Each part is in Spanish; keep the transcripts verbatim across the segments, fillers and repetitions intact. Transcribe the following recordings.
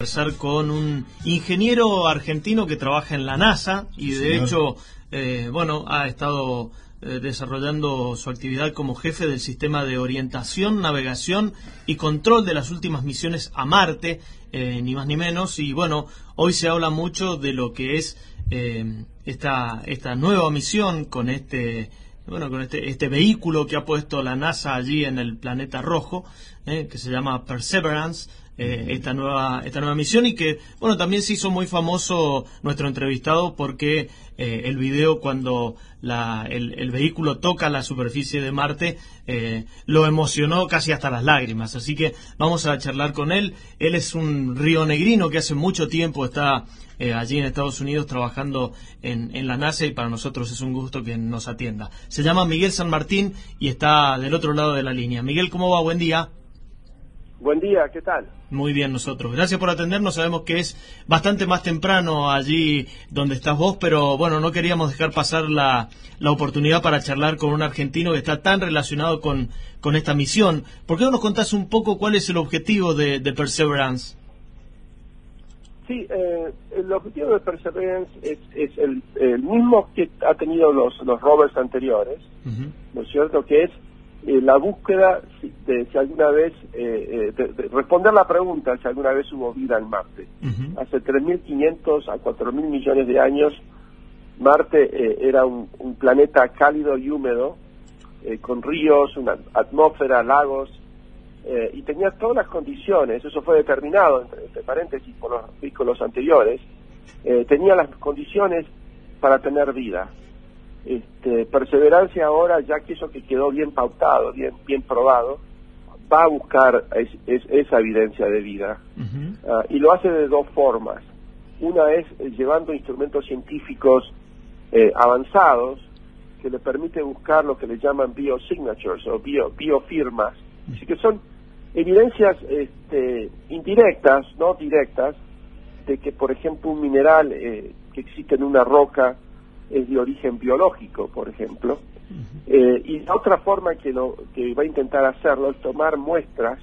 conversar con un ingeniero argentino que trabaja en la NASA y de Señor. hecho, eh, bueno, ha estado eh, desarrollando su actividad como jefe del sistema de orientación, navegación y control de las últimas misiones a Marte, eh, ni más ni menos. Y bueno, hoy se habla mucho de lo que es eh, esta, esta nueva misión con este... Bueno, con este, este vehículo que ha puesto la NASA allí en el planeta rojo, eh, que se llama Perseverance, eh, esta nueva esta nueva misión, y que, bueno, también se hizo muy famoso nuestro entrevistado porque eh, el video cuando la, el, el vehículo toca la superficie de Marte eh, lo emocionó casi hasta las lágrimas. Así que vamos a charlar con él. Él es un rionegrino que hace mucho tiempo está Eh, allí en Estados Unidos trabajando en, en la NASA, y para nosotros es un gusto que nos atienda. Se llama Miguel San Martín y está del otro lado de la línea. Miguel, ¿cómo va? Buen día. Buen día, ¿qué tal? Muy bien, nosotros. Gracias por atendernos. Sabemos que es bastante más temprano allí donde estás vos, pero bueno, no queríamos dejar pasar la, la oportunidad para charlar con un argentino que está tan relacionado con, con esta misión. ¿Por qué no nos contás un poco cuál es el objetivo de, de Perseverance? Sí, eh, el objetivo de Perseverance es, es el, el mismo que ha tenido los, los rovers anteriores, uh-huh. ¿no es cierto? Que es eh, la búsqueda de si alguna vez, eh, de, de responder la pregunta si alguna vez hubo vida en Marte. Uh-huh. Hace tres mil quinientos a cuatro mil millones de años, Marte eh, era un, un planeta cálido y húmedo, eh, con ríos, una atmósfera, lagos, Eh, y tenía todas las condiciones, eso fue determinado, entre, entre paréntesis, por los vehículos anteriores, eh, tenía las condiciones para tener vida. Este, Perseverancia ahora, ya que eso que quedó bien pautado, bien bien probado, va a buscar es, es, esa evidencia de vida. Uh-huh. uh, y lo hace de dos formas. Una es eh, llevando instrumentos científicos eh, avanzados que le permite buscar lo que le llaman biosignatures o bio, biofirmas, así que son evidencias este, indirectas, no directas, de que, por ejemplo, un mineral eh, que existe en una roca es de origen biológico, por ejemplo. Uh-huh. Eh, y la otra forma que, lo, que va a intentar hacerlo es tomar muestras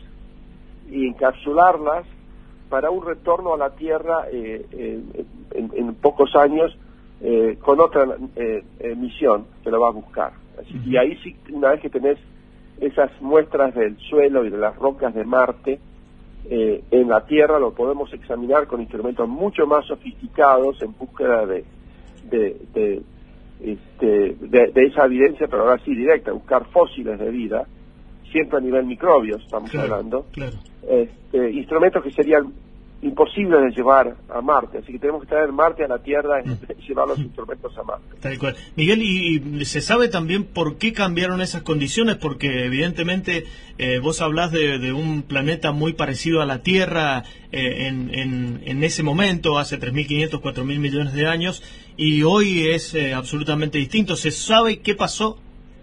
y encapsularlas para un retorno a la Tierra eh, en, en, en pocos años eh, con otra eh, eh, misión que lo va a buscar. Así, uh-huh. Y ahí sí, una vez que tenés esas muestras del suelo y de las rocas de Marte eh, en la Tierra, lo podemos examinar con instrumentos mucho más sofisticados en búsqueda de de, de, este, de, de esa evidencia, pero ahora sí directa, buscar fósiles de vida, siempre a nivel microbios estamos claro, hablando, claro. Este, instrumentos que serían imposible de llevar a Marte, así que tenemos que traer Marte a la Tierra y llevar los instrumentos a Marte. Tal cual. Miguel, ¿y, y se sabe también por qué cambiaron esas condiciones? Porque evidentemente eh, vos hablás de, de un planeta muy parecido a la Tierra eh, en, en, en ese momento, hace tres mil quinientos, cuatro mil millones de años, y hoy es eh, absolutamente distinto. ¿Se sabe qué pasó?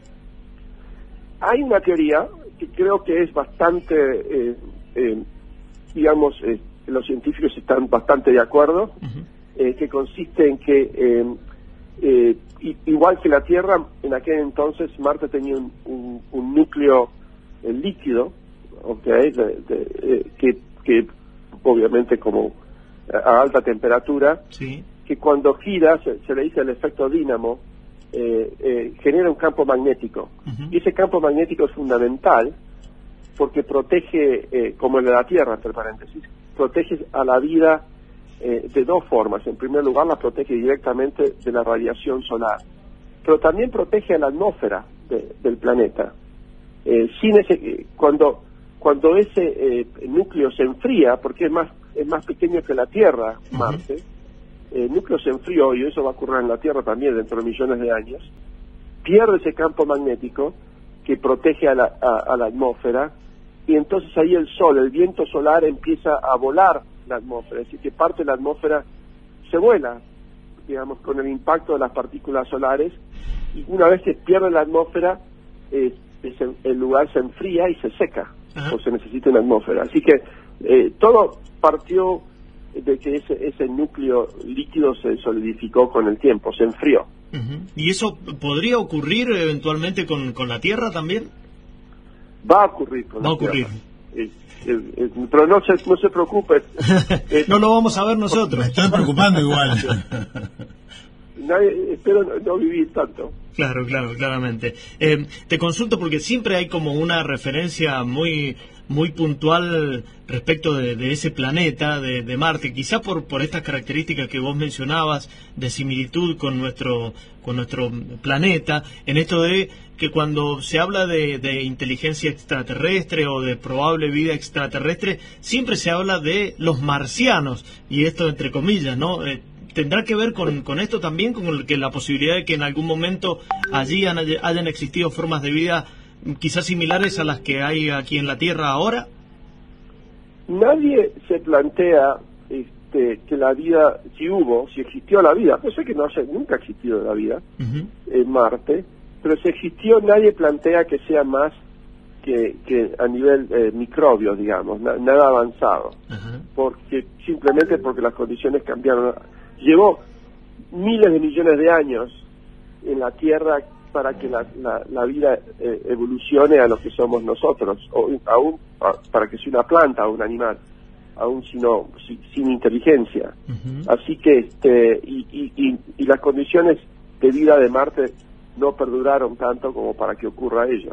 Hay una teoría que creo que es bastante, eh, eh, digamos, eh, los científicos están bastante de acuerdo, uh-huh. eh, que consiste en que, eh, eh, igual que la Tierra, en aquel entonces Marte tenía un, un, un núcleo eh, líquido, okay, de, de, eh, que, que obviamente como a alta temperatura, sí. que cuando gira, se, se le dice el efecto dínamo, eh, eh, genera un campo magnético. Uh-huh. Y ese campo magnético es fundamental porque protege, eh, como el de la Tierra, entre paréntesis, protege a la vida eh, de dos formas. En primer lugar, la protege directamente de la radiación solar, pero también protege a la atmósfera de, del planeta. Eh, sin ese, cuando cuando ese eh, núcleo se enfría, porque es más es más pequeño que la Tierra, Marte, uh-huh. el núcleo se enfrió, y eso va a ocurrir en la Tierra también dentro de millones de años, pierde ese campo magnético que protege a la, a, a la atmósfera, y entonces ahí el sol, el viento solar empieza a volar la atmósfera, es decir, que parte de la atmósfera se vuela, digamos, con el impacto de las partículas solares, y una vez que pierde la atmósfera, eh, el lugar se enfría y se seca, uh-huh. o se necesita una atmósfera. Así que eh, todo partió de que ese, ese núcleo líquido se solidificó con el tiempo, se enfrió. Uh-huh. ¿Y eso podría ocurrir eventualmente con, con la Tierra también? Va a ocurrir con Va a la ocurrir. Tierra. Eh, eh, eh, pero no se, no se preocupe. Eh, no lo vamos a ver nosotros. Me estoy preocupando igual. Nadie, espero no, no vivir tanto. Claro, claro, claramente. Eh, te consulto porque siempre hay como una referencia muy muy puntual respecto de, de ese planeta, de, de Marte, quizá por por estas características que vos mencionabas de similitud con nuestro con nuestro planeta, en esto de que cuando se habla de, de inteligencia extraterrestre o de probable vida extraterrestre, siempre se habla de los marcianos, y esto entre comillas, ¿no? Eh, ¿Tendrá que ver con, con esto también, con que la posibilidad de que en algún momento allí han, hayan existido formas de vida quizás similares a las que hay aquí en la Tierra ahora? Nadie se plantea este, que la vida, si hubo, si existió la vida, no sé que no haya, nunca ha existido la vida uh-huh. en Marte, pero si existió, nadie plantea que sea más que, que a nivel eh, microbio, digamos, na, nada avanzado, uh-huh. porque simplemente porque las condiciones cambiaron. Llevó miles de millones de años en la Tierra para que la, la, la vida eh, evolucione a lo que somos nosotros, o aún a, para que sea una planta o un animal, aún sino, si, sin inteligencia. Uh-huh. Así que, este y, y, y, y las condiciones de vida de Marte no perduraron tanto como para que ocurra ello.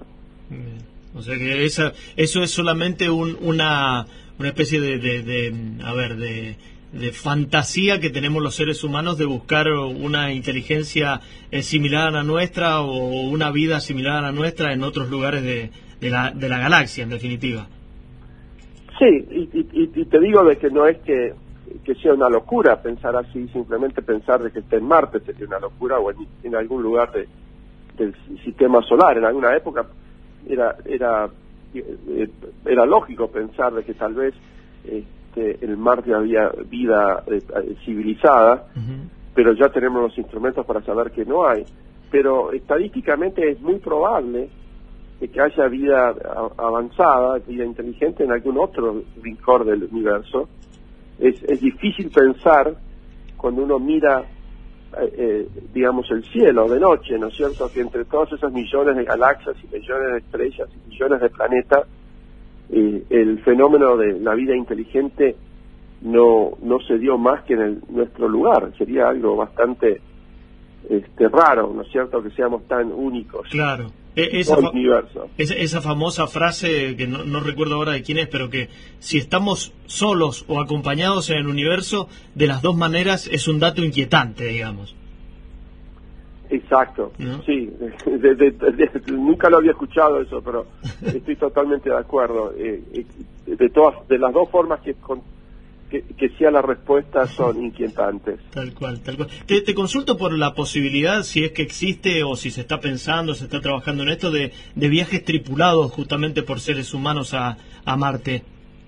O sea que esa, eso es solamente un, una, una especie de, de, de, a ver, de... de fantasía que tenemos los seres humanos de buscar una inteligencia eh, similar a la nuestra o una vida similar a la nuestra en otros lugares de, de, la, de la galaxia, en definitiva. Sí, y, y, y te digo de que no es que, que sea una locura pensar así, simplemente pensar de que esté en Marte sería una locura, o en, en algún lugar de, del sistema solar. En alguna época era era era lógico pensar de que tal vez eh, en el Marte había vida eh, civilizada, uh-huh. pero ya tenemos los instrumentos para saber que no hay. Pero estadísticamente es muy probable de que haya vida a, avanzada, vida inteligente en algún otro rincón del universo. Es, es difícil pensar cuando uno mira, eh, eh, digamos, el cielo de noche, ¿no es cierto?, que entre todos esos millones de galaxias y millones de estrellas y millones de planetas, Eh, el fenómeno de la vida inteligente no no se dio más que en el, nuestro lugar. Sería algo bastante este raro, ¿no es cierto?, que seamos tan únicos. Claro. E- esa, en fa- el universo. Esa, esa famosa frase que no, no recuerdo ahora de quién es, pero que si estamos solos o acompañados en el universo, de las dos maneras es un dato inquietante, digamos. Exacto, ¿no? Sí, de, de, de, de, nunca lo había escuchado eso, pero estoy totalmente de acuerdo. Eh, de todas, de las dos formas que, con, que, que sea la respuesta son inquietantes. Tal cual, tal cual. Te, te consulto por la posibilidad, si es que existe o si se está pensando, se está trabajando en esto, de, de viajes tripulados justamente por seres humanos a, a Marte.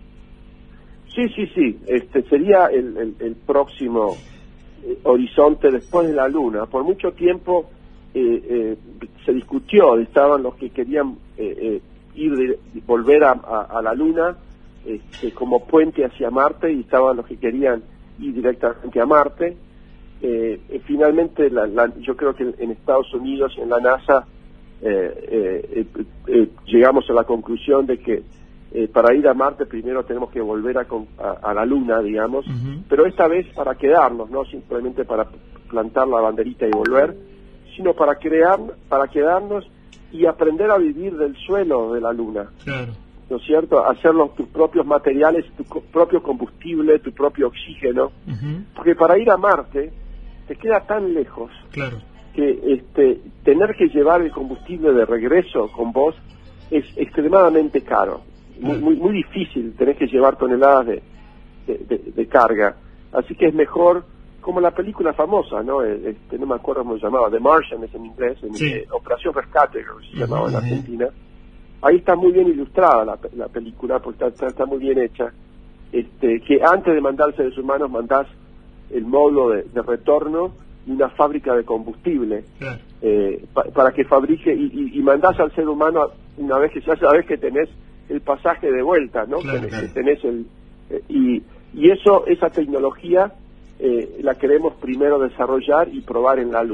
Sí, sí, sí, este sería el, el, el próximo horizonte después de la Luna. Por mucho tiempo eh, eh, se discutió, estaban los que querían eh, eh, ir de, volver a, a, a la Luna este, como puente hacia Marte, y estaban los que querían ir directamente a Marte. Eh, eh, finalmente la, la, yo creo que en Estados Unidos, en la NASA, eh, eh, eh, eh, llegamos a la conclusión de que Eh, para ir a Marte primero tenemos que volver a, a, a la Luna, digamos, uh-huh. pero esta vez para quedarnos, no simplemente para plantar la banderita y volver, sino para crear, para quedarnos y aprender a vivir del suelo de la Luna. Claro. ¿No es cierto? Hacer los, tus propios materiales, tu co- propio combustible, tu propio oxígeno, uh-huh. porque para ir a Marte te queda tan lejos, claro, que este tener que llevar el combustible de regreso con vos es extremadamente caro. Muy, muy muy difícil, tenés que llevar toneladas de, de, de, de carga, así que es mejor, como la película famosa, ¿no? Este, no me acuerdo cómo se llamaba, The Martian es en inglés, en, sí. eh, Operación Rescate, creo que se llamaba uh-huh. en Argentina. Ahí está muy bien ilustrada la, la película, porque está, está, está muy bien hecha, este, que antes de mandar seres humanos mandás el módulo de, de retorno y una fábrica de combustible, claro. eh, pa, para que fabrique, y, y, y mandás al ser humano una vez que ya sabes que tenés el pasaje de vuelta, ¿no? Claro, tenés, claro. tenés el eh, y y eso esa tecnología eh, la queremos primero desarrollar y probar en la Luna.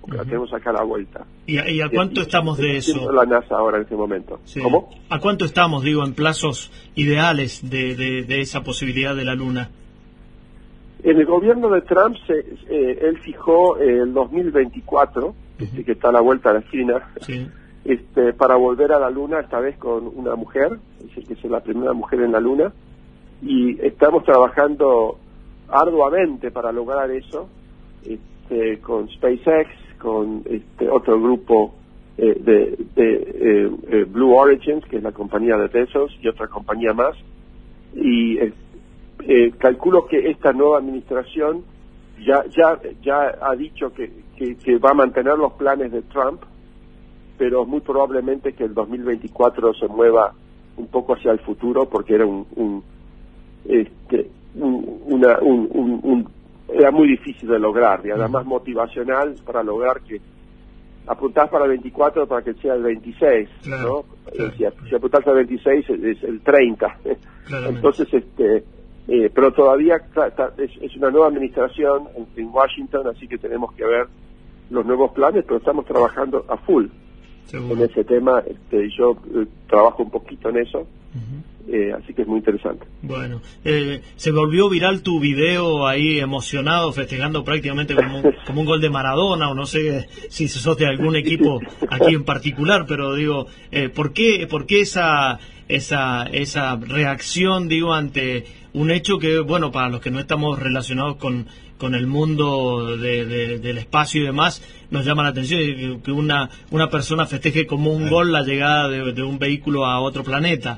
porque uh-huh. la tenemos acá a la vuelta. ¿Y a, y a cuánto y, estamos de eso? La NASA ahora en este momento. Sí. ¿Cómo? ¿A cuánto estamos, digo, en plazos ideales de, de, de esa posibilidad de la Luna? En el gobierno de Trump, se, eh, él fijó eh, el dos mil veinticuatro, uh-huh. este, que está a la vuelta de la esquina, sí. este, para volver a la Luna, esta vez con una mujer, es decir, que es la primera mujer en la Luna, y estamos trabajando arduamente para lograr eso, este, con SpaceX, con este otro grupo eh, de, de eh, eh, Blue Origin, que es la compañía de Bezos, y otra compañía más, y eh, eh, calculo que esta nueva administración ya ya ya ha dicho que, que, que va a mantener los planes de Trump, pero muy probablemente que el dos mil veinticuatro se mueva un poco hacia el futuro, porque era un, un este un, una un, un, un era muy difícil de lograr, y además motivacional para lograr que apuntás para el veinticuatro para que sea el veintiséis, claro, ¿no? Claro. Si, si apuntás al veintiséis es, es el treinta. Claramente. Entonces, este, eh, pero todavía es, es una nueva administración en, en Washington, así que tenemos que ver los nuevos planes, pero estamos trabajando a full. Seguro. En ese tema. Este, yo eh, trabajo un poquito en eso. Uh-huh. Eh, así que es muy interesante. Bueno, eh, se volvió viral tu video ahí emocionado, festejando prácticamente como, como un gol de Maradona, o no sé si sos de algún equipo aquí en particular, pero digo, eh, ¿por qué, por qué esa, esa, esa reacción, digo, ante un hecho que, bueno, para los que no estamos relacionados con, con el mundo de, de, del espacio y demás, nos llama la atención que, que una, una persona festeje como un gol la llegada de, de un vehículo a otro planeta?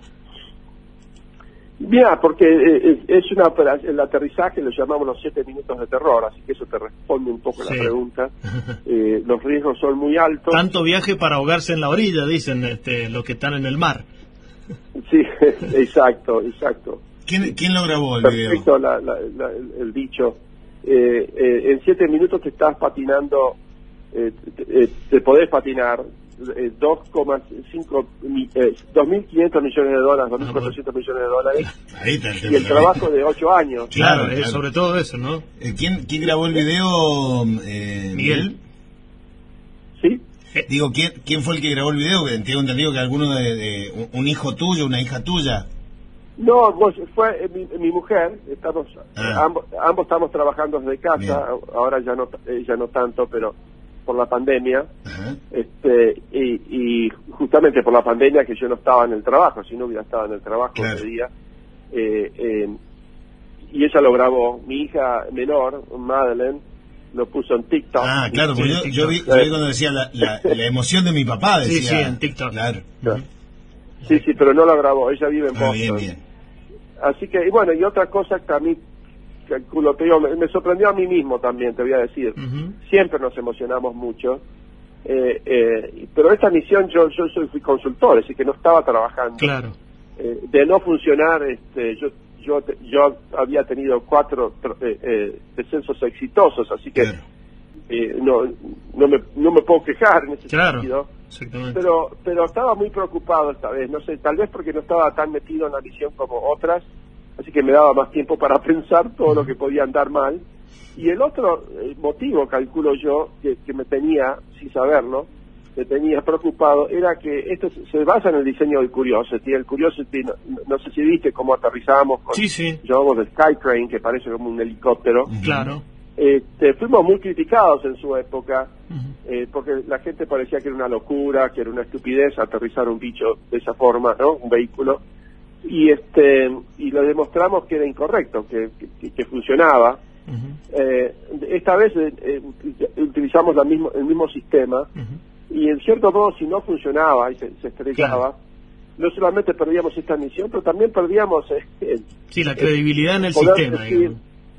Mira, porque eh, es una el aterrizaje lo llamamos los siete minutos de terror, así que eso te responde un poco sí. la pregunta. Eh, los riesgos son muy altos. Tanto viaje para ahogarse en la orilla, dicen este, los que están en el mar. Sí, exacto, exacto. ¿Quién, quién lo grabó el Perfecto, video? La, la, la, el, el dicho. Eh, eh, en siete minutos te estás patinando, eh, te, eh, te podés patinar eh, dos coma cinco, eh, dos mil quinientos millones de dólares, dos mil cuatrocientos millones de dólares, ahí está el y el trabajo de ocho años. Claro, claro, es sobre todo eso, ¿no? Eh, ¿quién, ¿Quién grabó el video, eh, Miguel? ¿Sí? Digo, ¿quién, ¿quién fue el que grabó el video? Que tengo entendido que alguno de, de un hijo tuyo, una hija tuya. No, pues fue eh, mi, mi mujer. Estamos ah. ambos, ambos estamos trabajando desde casa. Bien. Ahora ya no eh, ya no tanto, pero por la pandemia. Ajá. Este y, y justamente por la pandemia que yo no estaba en el trabajo. Si no hubiera estado en el trabajo claro. ese día. Eh, eh, y ella lo grabó. Mi hija menor, Madeleine, lo puso en TikTok. Ah, claro, porque yo, yo, vi, yo vi cuando decía la, la, la emoción de mi papá, decía. Sí, sí, en TikTok. Claro. Uh-huh. Sí, sí, pero no lo grabó, ella vive en ah, Boston. Bien, bien. Así que, y bueno, y otra cosa que a mí, calculo, te digo, me, me sorprendió a mí mismo también, te voy a decir. Uh-huh. Siempre nos emocionamos mucho, eh, eh, pero esta misión yo yo soy fui consultor, así que no estaba trabajando. Claro. Eh, de no funcionar, este, yo yo yo había tenido cuatro eh, eh, descensos exitosos, así que claro. eh, no no me no me puedo quejar en ese claro. sentido. Exactamente. Pero pero estaba muy preocupado esta vez, no sé, tal vez porque no estaba tan metido en la misión como otras, así que me daba más tiempo para pensar todo uh-huh. lo que podía andar mal. Y el otro eh, motivo, calculo yo, que, que me tenía, sin saberlo, me tenía preocupado, era que esto se basa en el diseño del Curiosity. El Curiosity, no, no sé si viste cómo aterrizamos con, sí, sí. llamamos el Skytrain, que parece como un helicóptero. Claro. Este, fuimos muy criticados en su época, uh-huh. eh, porque la gente parecía que era una locura, que era una estupidez aterrizar un bicho de esa forma, ¿no? Un vehículo. Y este y lo demostramos que era incorrecto, que, que, que funcionaba. Uh-huh. Eh, esta vez eh, utilizamos la mismo, el mismo sistema, uh-huh. y en cierto modo, si no funcionaba y se, se estrellaba, claro. no solamente perdíamos esta misión, pero también perdíamos eh, sí, la credibilidad en el sistema. Decir,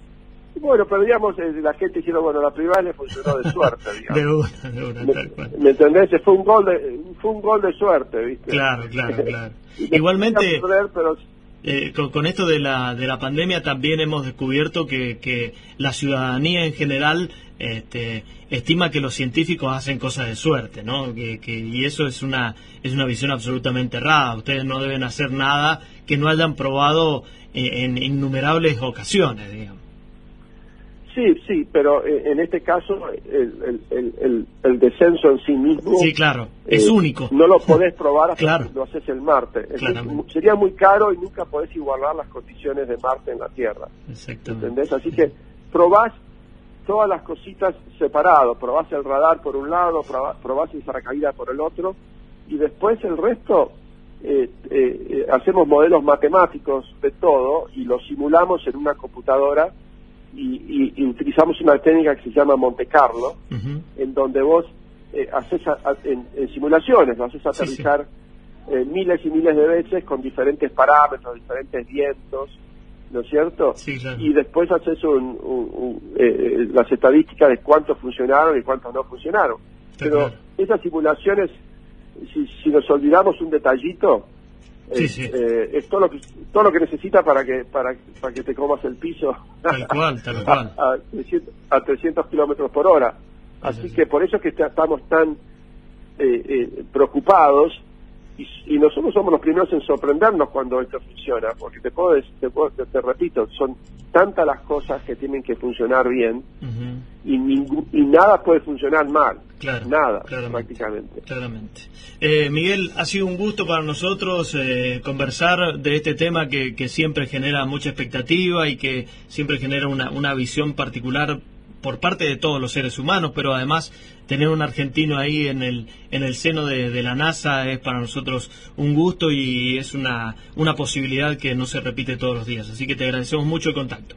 bueno, perdíamos eh, la gente diciendo, bueno, la privada le funcionó de suerte, digamos. de una, de una, ¿Me, tal cual. ¿Me entendés? Fue un gol de, fue un gol de suerte, ¿viste? Claro, claro, claro. Igualmente, perder, pero... eh, con, con esto de la de la pandemia también hemos descubierto que, que la ciudadanía en general este, estima que los científicos hacen cosas de suerte, ¿no? Que, que, y eso es una es una visión absolutamente errada. Ustedes no deben hacer nada que no hayan probado eh, en innumerables ocasiones, digamos. Sí, sí, pero eh, en este caso el, el, el, el descenso en sí mismo... Sí, claro, es eh, único. No lo podés probar hasta claro. que lo haces el Marte. Es, sería muy caro y nunca podés igualar las condiciones de Marte en la Tierra. Exactamente. ¿Entendés? Así que probás todas las cositas separado, probás el radar por un lado, probás, probás el paracaídas por el otro, y después el resto... Eh, eh, hacemos modelos matemáticos de todo y lo simulamos en una computadora y, y, y utilizamos una técnica que se llama Monte Carlo, uh-huh. en donde vos eh, haces a, a, en, en simulaciones, lo haces aterrizar sí, sí. Eh, miles y miles de veces con diferentes parámetros, diferentes vientos, ¿no es cierto? Sí, claro. Y después haces un, un, un, eh, las estadísticas de cuántos funcionaron y cuántos no funcionaron. Está Pero claro. esas simulaciones, si, si nos olvidamos un detallito, sí, eh, sí. Eh, es todo lo que todo lo que necesita para que para, para que te comas el piso tal cual, tal cual. a, a trescientos kilómetros por hora. Así sí, sí. que por eso es que estamos tan eh, eh, preocupados y, y nosotros somos los primeros en sorprendernos cuando esto funciona, porque te puedo, te, puedo, te, te repito, son tantas las cosas que tienen que funcionar bien uh-huh. y, ningún, y nada puede funcionar mal. Claro, nada, claramente, prácticamente. Claramente. Eh, Miguel, ha sido un gusto para nosotros eh, conversar de este tema que, que siempre genera mucha expectativa y que siempre genera una, una visión particular por parte de todos los seres humanos, pero además tener un argentino ahí en el en el seno de, de la NASA es para nosotros un gusto y es una, una posibilidad que no se repite todos los días. Así que te agradecemos mucho el contacto.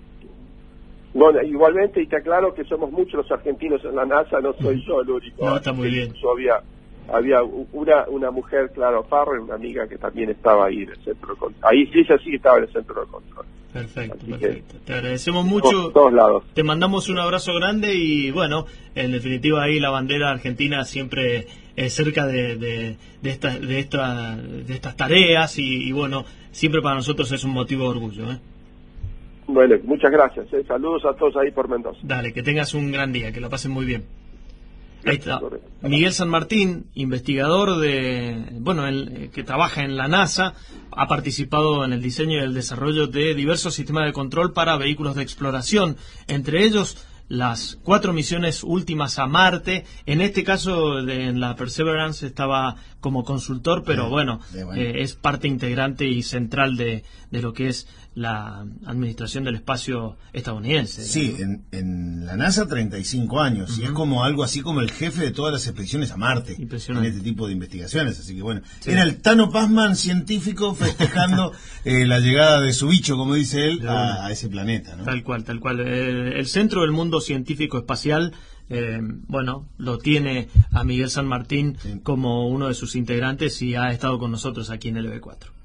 Bueno, igualmente, y te aclaro que somos muchos los argentinos en la NASA, no soy yo el único. No, está muy bien. Yo había, había una una mujer, claro, Farrell, una amiga que también estaba ahí en el centro de control. Ahí sí, ella sí estaba en el centro de control. Perfecto, Así perfecto. Que, te agradecemos mucho. Por todos lados. Te mandamos un abrazo grande y, bueno, en definitiva ahí la bandera argentina siempre es cerca de, de, de, esta, de, esta, de estas tareas y, y, bueno, siempre para nosotros es un motivo de orgullo, ¿eh? Bueno, muchas gracias. ¿eh? Saludos a todos ahí por Mendoza. Dale, que tengas un gran día, que la pasen muy bien. Ahí está. Miguel San Martín, investigador de, bueno, el, que trabaja en la NASA, ha participado en el diseño y el desarrollo de diversos sistemas de control para vehículos de exploración, entre ellos las cuatro misiones últimas a Marte. En este caso, de, en la Perseverance estaba como consultor, pero bueno, eh, es parte integrante y central de, de lo que es la administración del espacio estadounidense. Sí, en, en la NASA treinta y cinco años, uh-huh. y es como algo así como el jefe de todas las expediciones a Marte en este tipo de investigaciones, así que bueno, sí. Era el Tano Pazman científico festejando eh, la llegada de su bicho, como dice él, a, a ese planeta, ¿no? Tal cual, tal cual. El, el centro del mundo científico espacial, eh, bueno, lo tiene a Miguel San Martín sí. como uno de sus integrantes y ha estado con nosotros aquí en L B cuatro.